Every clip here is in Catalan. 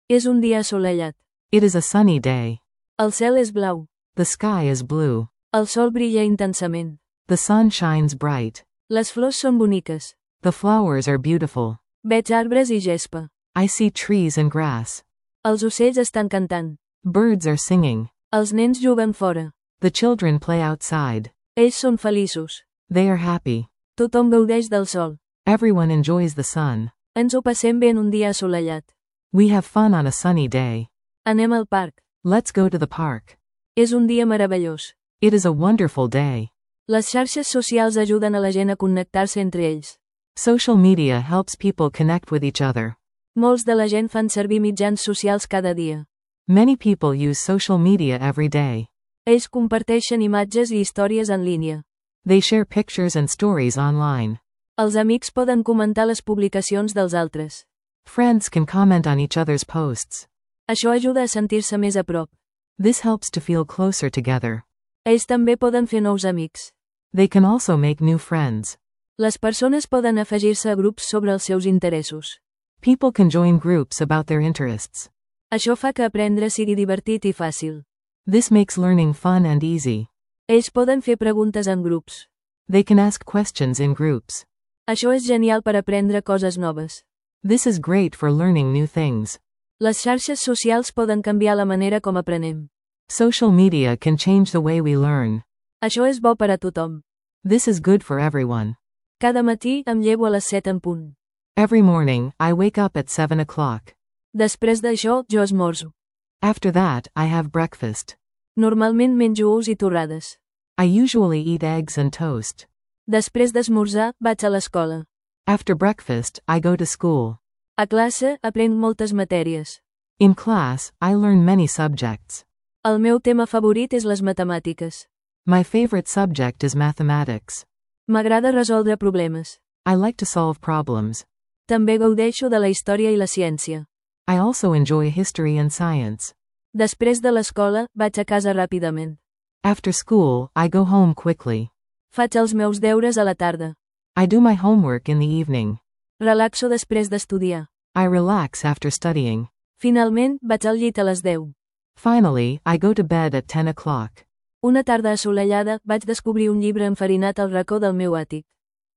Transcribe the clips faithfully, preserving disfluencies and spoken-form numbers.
És un dia assolellat. It is a sunny day. El cel és blau. The sky is blue. El sol brilla intensament. The sun shines bright. Les flors són boniques. The flowers are beautiful. Veig arbres i gespa. I see trees and grass. Els ocells estan cantant. Birds are singing. Els nens juguen fora. The children play outside. Ells són feliços. They are happy. Tothom gaudeix del sol. Everyone enjoys the sun. Ens ho passem bé en un dia assolellat. We have fun on a sunny day. Anem al parc. Let's go to the park. És un dia meravellós. It is a wonderful day. Les xarxes socials ajuden a la gent a connectar-se entre ells. Social media helps people connect with each other. Molts de la gent fan servir mitjans socials cada dia. Many people use social media every day. Ells comparteixen imatges i històries en línia. They share pictures and stories online. Els amics poden comentar les publicacions dels altres. Friends can comment on each other's posts. Això ajuda a sentir-se més a prop. This helps to feel closer together. Ells també poden fer nous amics. They can also make new friends. Les persones poden afegir-se a grups sobre els seus interessos. People can join groups about their interests. Això fa que aprendre sigui divertit i fàcil. This makes learning fun and easy. Ells poden fer preguntes en grups. They can ask questions in groups. Això és genial per aprendre coses noves. This is great for learning new things. Les xarxes socials poden canviar la manera com aprenem. Social media can change the way we learn. Això és bo per a tothom. This is good for everyone. Cada matí em llevo a les set en punt. Every morning, I wake up at seven o'clock. Després d'això, jo esmorzo. After that, I have breakfast. Normalment menjo ous i torrades. I usually eat eggs and toast. Després d'esmorzar, vaig a l'escola. After breakfast, I go to school. A classe, aprenc moltes matèries. In class, I learn many subjects. El meu tema favorit és les matemàtiques. My favorite subject is mathematics. M'agrada resoldre problemes. I like to solve problems. També gaudeixo de la història i la ciència. I also enjoy history and science. Després de l'escola, vaig a casa ràpidament. After school, I go home quickly. Faig els meus deures a la tarda. I do my homework in the evening. Relaxo després d'estudiar. I relax after studying. Finalment, vaig al llit a les deu. Finally, I go to bed at ten o'clock. Una tarda assolellada, vaig descobrir un llibre enfarinat al racó del meu àtic.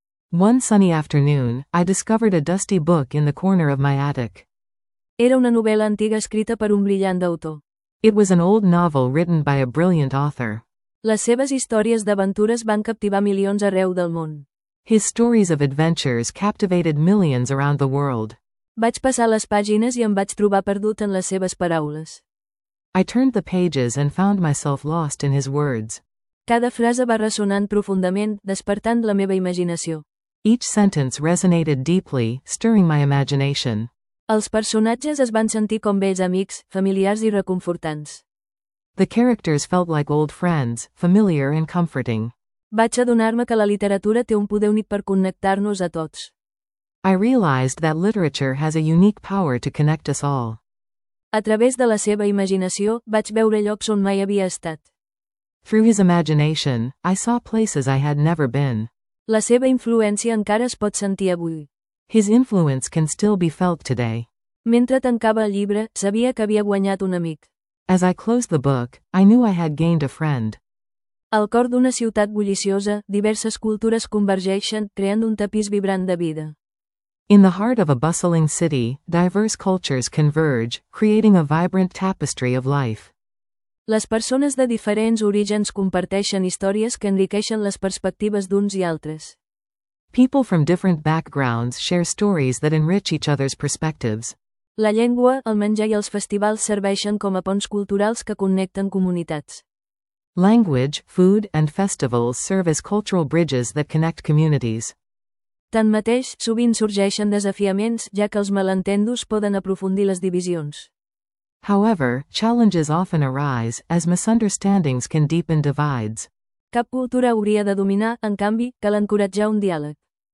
One sunny afternoon, I discovered a dusty book in the corner of my attic. Era una novel·la antiga escrita per un brillant autor. It was an old novel written by a brilliant author. Les seves històries d'aventures van captivar milions arreu del món. His stories of adventures captivated millions around the world. Vaig passar les pàgines i em vaig trobar perdut en les seves paraules. I turned the pages and found myself lost in his words. Cada frase va ressonant profundament, despertant la meva imaginació. Each sentence resonated deeply, stirring my imagination. Els personatges es van sentir com vells amics, familiars i reconfortants. The characters felt like old friends, familiar and comforting. Vaig adonar-me que la literatura té un poder únic per connectar-nos a tots. I realized that literature has a unique power to connect us all. A través de la seva imaginació, vaig veure llocs on mai havia estat. Through his imagination, I saw places I had never been. La seva influència encara es pot sentir avui. His influence can still be felt today. Mentre tancava el llibre, sabia que havia guanyat un amic. As I closed the book, I knew I had gained a friend. Al cor d'una ciutat bulliciosa, diverses cultures convergeixen, creant un tapís vibrant de vida. In the heart of a bustling city, diverse cultures converge, creating a vibrant tapestry of life. Les persones de diferents orígens comparteixen històries que enriqueixen les perspectives d'uns i altres. People from different backgrounds share stories that enrich each other's perspectives. La llengua, el menjar i els festivals serveixen com a ponts culturals que connecten comunitats. Language, food, and festivals serve as cultural bridges that connect communities. Tanmateix, sovint sorgeixen desafiaments, ja que els malentendos poden aprofundir les divisions. However, challenges often arise, as misunderstandings can deepen divides. Cap cultura hauria de dominar, en canvi, cal encoratjar un diàleg.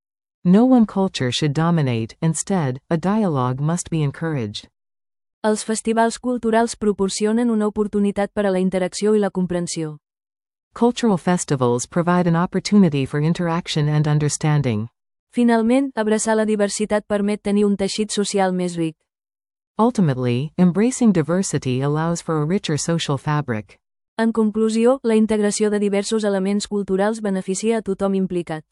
No one culture should dominate, instead, a dialogue must be encouraged. Els festivals culturals proporcionen una oportunitat per a la interacció i la comprensió. Cultural festivals provide an opportunity for interaction and understanding. Finalment, abraçar la diversitat permet tenir un teixit social més ric. Ultimately, embracing diversity allows for a richer social fabric. En conclusió, la integració de diversos elements culturals beneficia a tothom implicat.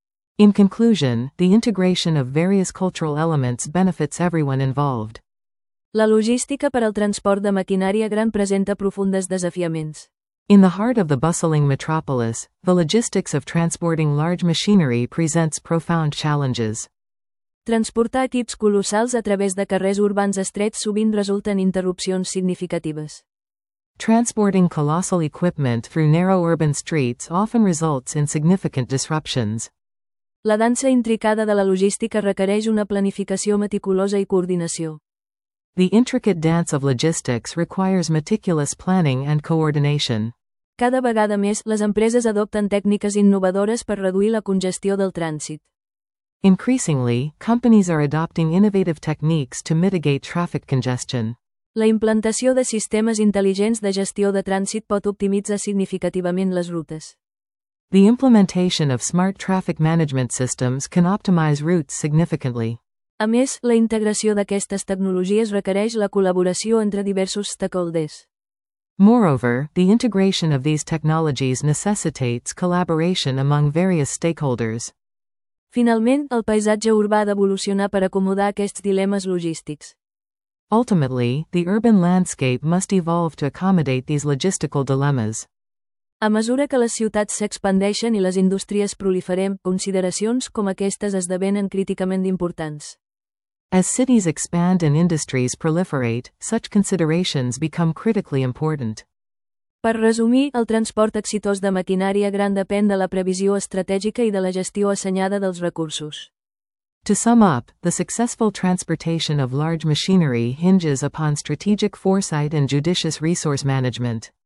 In conclusion, the integration of various cultural elements benefits everyone involved. La logística per al transport de maquinària gran presenta profundes desafiaments. In the heart of the bustling metropolis, the logistics of transporting large machinery presents profound challenges. Transportar equips colossals a través de carrers urbans estrets sovint resulta en interrupcions significatives. Transporting colossal equipment through narrow urban streets often results in significant disruptions. La dansa intricada de la logística requereix una planificació meticulosa i coordinació. The intricate dance of logistics requires meticulous planning and coordination. Cada vegada més, les empreses adopten tècniques innovadores per reduir la congestió del trànsit. Increasingly, companies are adopting innovative techniques to mitigate traffic congestion. La implantació de sistemes intel·ligents de gestió de trànsit pot optimitzar significativament les rutes. The implementation of smart traffic management systems can optimize routes significantly. A més, la integració d'aquestes tecnologies requereix la col·laboració entre diversos stakeholders. Moreover, the integration of these technologies necessitates collaboration among various stakeholders. Finalment, el paisatge urbà ha d'evolucionar per acomodar aquests dilemes logístics. Ultimately, the urban landscape must evolve to accommodate these logistical dilemmas. A mesura que les ciutats s'expandeixen i les indústries proliferem, consideracions com aquestes esdevenen críticament importants. As cities expand and industries proliferate, such considerations become critically important. Per resumir, el transport exitós de maquinària gran depèn de la previsió estratègica i de la gestió assenyada dels recursos. To sum up, the successful transportation of large machinery hinges upon strategic foresight and judicious resource management.